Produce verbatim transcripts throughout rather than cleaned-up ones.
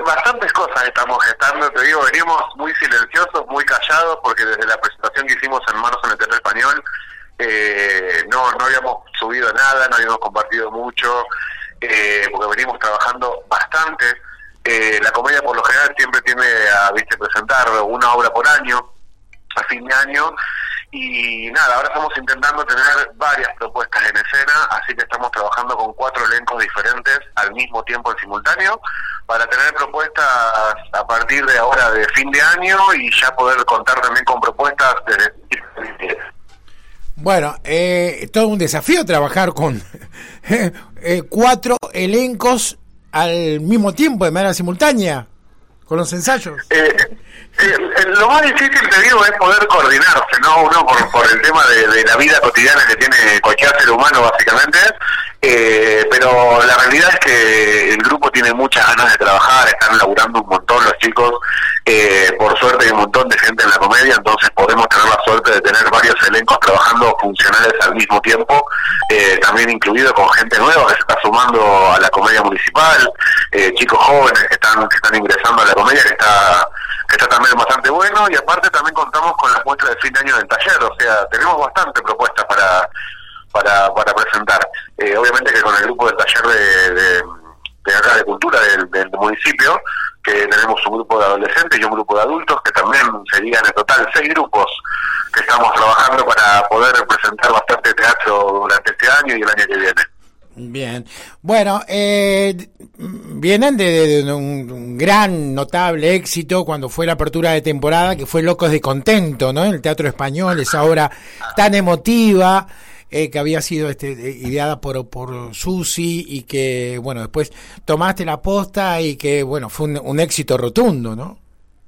bastantes cosas estamos gestando, te digo, venimos muy silenciosos, muy callados, porque desde la presentación que hicimos en marzo en el Teatro Español, eh, no, no habíamos subido nada, no habíamos compartido mucho, eh, porque venimos trabajando bastante. Eh, la comedia por lo general siempre tiende a, viste, presentar una obra por año, a fin de año, y nada, ahora estamos intentando tener varias propuestas en escena, así que estamos trabajando con cuatro elencos diferentes al mismo tiempo en simultáneo, para tener propuestas a partir de ahora de fin de año y ya poder contar también con propuestas desde... Bueno, eh, todo un desafío trabajar con eh, cuatro elencos al mismo tiempo, de manera simultánea, con los ensayos. Eh, eh, lo más difícil, te digo, es poder coordinarse, ¿no? Uno por, por el tema de, de la vida cotidiana que tiene cualquier ser humano, básicamente, eh, pero la realidad es que el grupo tiene muchas ganas de trabajar, están laburando un montón los chicos, eh, por suerte hay un montón de gente en la comedia, entonces podemos tener la suerte de tener varios elencos trabajando funcionales al mismo tiempo, eh, también incluido con gente nueva que se está sumando a la comedia municipal, eh, chicos jóvenes que están que están ingresando a la comedia, que está que está también bastante bueno, y aparte también contamos con las muestras de fin de año del taller, o sea, tenemos bastante propuestas para para para presentar. Eh, obviamente que con el grupo del taller de, de, de acá de cultura del, del municipio, que tenemos un grupo de adolescentes y un grupo de adultos, que también serían en total seis grupos que estamos trabajando para poder presentar bastante teatro durante este año y el año que viene. Bien, bueno, eh, vienen de, de, de un, un gran, notable éxito cuando fue la apertura de temporada, que fue Locos de Contento, ¿no? En el Teatro Español, esa obra tan emotiva, eh, que había sido este, ideada por, por Susi, y que, bueno, después tomaste la posta y que, bueno, fue un, un éxito rotundo, ¿no?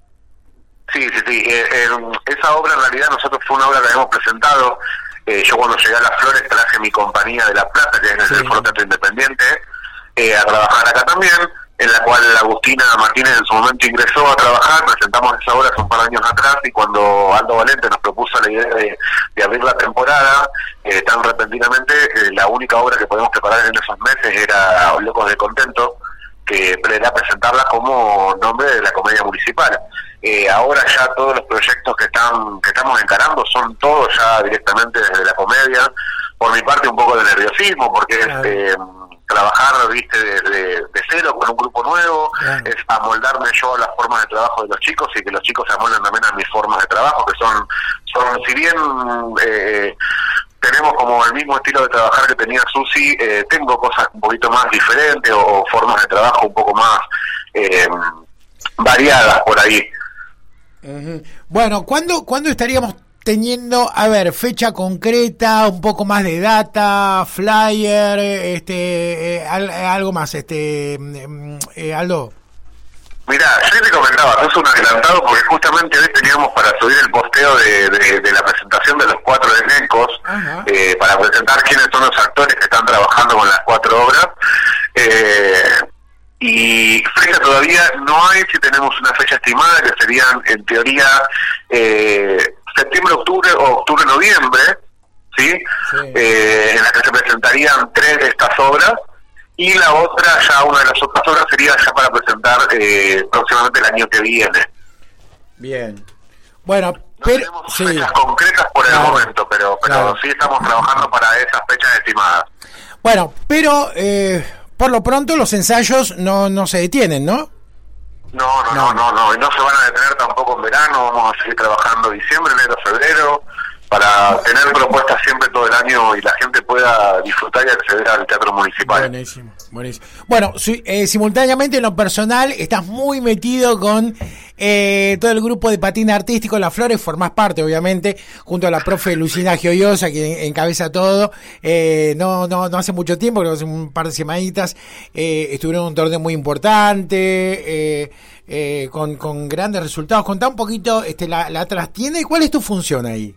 Sí, sí, sí, eh, eh, esa obra en realidad nosotros fue una obra que habíamos presentado. Eh, yo cuando llegué a Las Flores traje mi compañía de La Plata, que es el sí. Foro Teatro Independiente, eh, a trabajar acá también, en la cual Agustina Martínez en su momento ingresó a trabajar. Presentamos esa obra hace un par de años atrás, y cuando Aldo Valente nos propuso la idea de, de abrir la temporada, eh, tan repentinamente, eh, la única obra que podemos preparar en esos meses era Locos de Contento, que era presentarla como nombre de la comedia municipal. Eh, ahora ya todos los proyectos que están que estamos encarando son todos ya directamente desde la comedia. Por mi parte un poco de nerviosismo, porque claro. es eh, trabajar, viste, de, de, de cero con un grupo nuevo, claro. es amoldarme yo a las formas de trabajo de los chicos, y que los chicos se amolden también a mis formas de trabajo, que son, son si bien eh, tenemos como el mismo estilo de trabajar que tenía Susi, eh, tengo cosas un poquito más diferentes, o formas de trabajo un poco más eh, variadas por ahí. Uh-huh. Bueno, ¿cuándo, ¿cuándo estaríamos teniendo, a ver, fecha concreta, un poco más de data, flyer, este, eh, al, algo más, este, eh, Aldo? Mirá, yo te comentaba, es un adelantado, porque justamente hoy teníamos para subir el posteo de, de, de la presentación de los cuatro elencos, uh-huh. eh, para presentar quiénes son los actores que están trabajando con las cuatro obras. Eh, y fecha todavía no hay, si tenemos una fecha estimada, que serían en teoría eh, septiembre, octubre o octubre-noviembre, ¿sí? Sí. Eh, en la que se presentarían tres de estas obras, y la otra, ya una de las otras obras sería ya para presentar eh, próximamente el año que viene. Bien. Bueno, no pero tenemos sí. fechas concretas por el claro. momento, pero pero claro. sí estamos trabajando para esas fechas estimadas. Bueno, pero eh, por lo pronto los ensayos no no se detienen, ¿no? No, no, no, no, no, y no se van a detener tampoco en verano. Vamos a seguir trabajando diciembre, enero, febrero, para tener propuestas siempre todo el año y la gente pueda disfrutar y acceder al teatro municipal. Buenísimo, buenísimo. Bueno, si, eh, simultáneamente en lo personal estás muy metido con eh, todo el grupo de patín artístico Las Flores, formás parte obviamente, junto a la profe Lucina Gioiosa, que encabeza todo. Eh, no, no, no hace mucho tiempo, creo que hace un par de semanitas, eh, estuvieron en un torneo muy importante, eh, eh, con, con grandes resultados. Contá un poquito este, la, la trastienda y cuál es tu función ahí.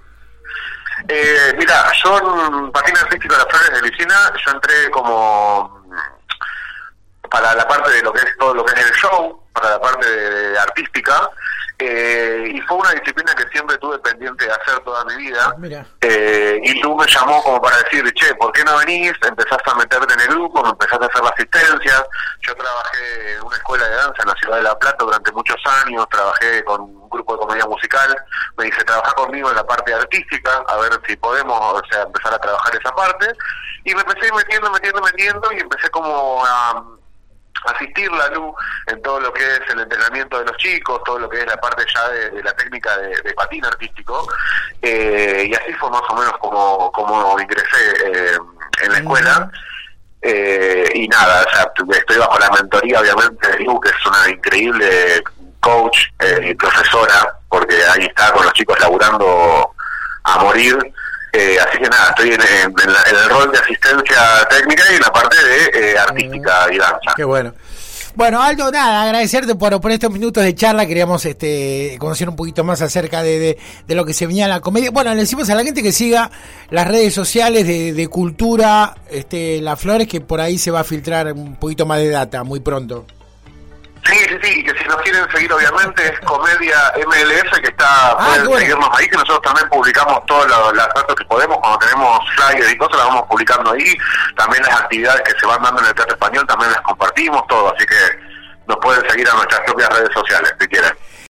Eh, mira, yo en patín artístico de Las Flores de Lucina, yo entré como para la parte de lo que es todo lo que es el show, para la parte de, de artística, Eh, y fue una disciplina que siempre tuve pendiente de hacer toda mi vida. Mira. Eh, y Lu me llamó como para decir, che, ¿por qué no venís? Empezaste a meterte en el grupo, me empezaste a hacer la asistencia. Yo trabajé en una escuela de danza en la ciudad de La Plata durante muchos años, trabajé con un grupo de comedia musical. Me dice, trabajá conmigo en la parte artística, a ver si podemos, o sea, empezar a trabajar esa parte. Y me empecé metiendo, metiendo, metiendo, y empecé como a asistir la Lu en todo lo que es el entrenamiento de los chicos, todo lo que es la parte ya de, de la técnica de, de patín artístico, eh, y así fue más o menos como, como ingresé eh, en la escuela. Eh, y nada, o sea, estoy bajo la mentoría obviamente de Lu, que es una increíble coach eh, y profesora, porque ahí está con los chicos laburando a morir. Eh, así que nada, estoy en, en, en, la, en el rol de asistencia técnica y en la parte de eh, artística y danza. Qué bueno. Bueno, Aldo, nada, agradecerte por, por estos minutos de charla. Queríamos este, conocer un poquito más acerca de, de, de lo que se venía en la comedia. Bueno, le decimos a la gente que siga las redes sociales de, de Cultura este, Las Flores, que por ahí se va a filtrar un poquito más de data muy pronto. Sí, sí, sí, que si nos quieren seguir obviamente es Comedia M L S, que está, ah, pueden bueno. seguirnos ahí, que nosotros también publicamos todos los datos que podemos, cuando tenemos flyers y cosas las vamos publicando ahí, también las actividades que se van dando en el Teatro Español también las compartimos, todo, así que nos pueden seguir a nuestras propias redes sociales, si quieren.